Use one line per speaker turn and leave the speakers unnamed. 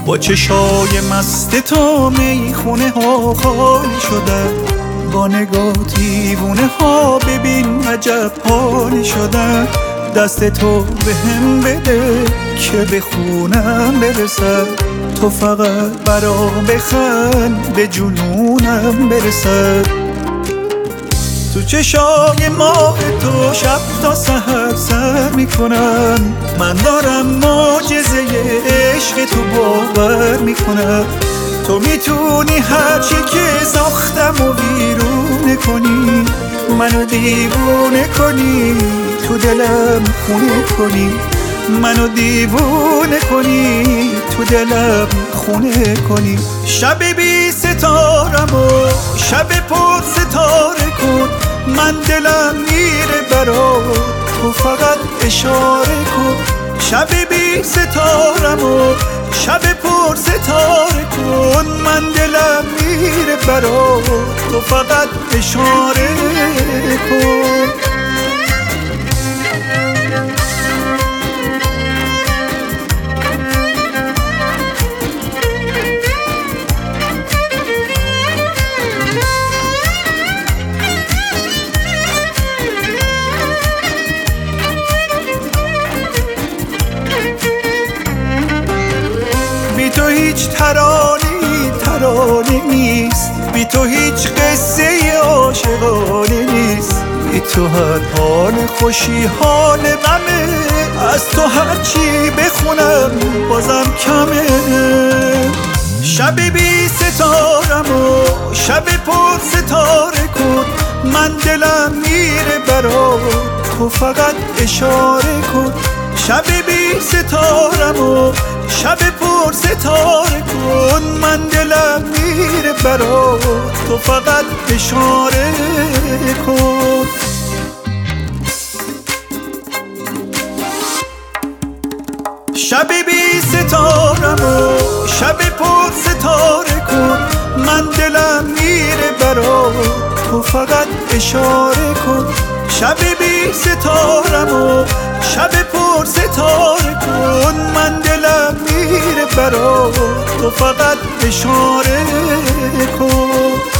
با چشای مست تو میخونه ها خالی شدن، با نگاه دیوونه ها ببین عجب حالی شدن. دست تو به هم بده که به خونم برسد، تو فقط برا بخند به جنونم برسد. تو چشای ماه تو شب تا سحر سر میکنم، من دارم معجزه عشق تو باور میکنم. تو میتونی هرچی که ساختم و ویرونه کنی، منو دیوونه کنی، تو دلم خونه کنی. منو دیوونه کنی، تو دلم خونه کنی. شب بی ستارم و شب پر ستاره کن، من دلم میره برات، تو فقط اشاره کن. شب بی ستارم و شب پر ستاره کن، من دلم میره برات، تو فقط اشاره کن. بی تو هیچ ترانه نیست، بی تو هیچ قصه عاشقانه نیست. بی تو هر حال خوشی حال غمه، از تو هرچی بخونم بازم کمه. شب بی ستارم و شب پر ستاره کن، من دلم میره برات، تو فقط اشاره کن. شب بی ستارم و شب پر ستاره کن، من دلم میره برات، تو فقط اشاره کن. شب بی ستارم و شب پر ستاره کن، من دلم میره برات، تو فقط اشاره کن. شب بی ستارم و شب پر ستاره کن، من دلم میره برات، تو فقط اشاره کن.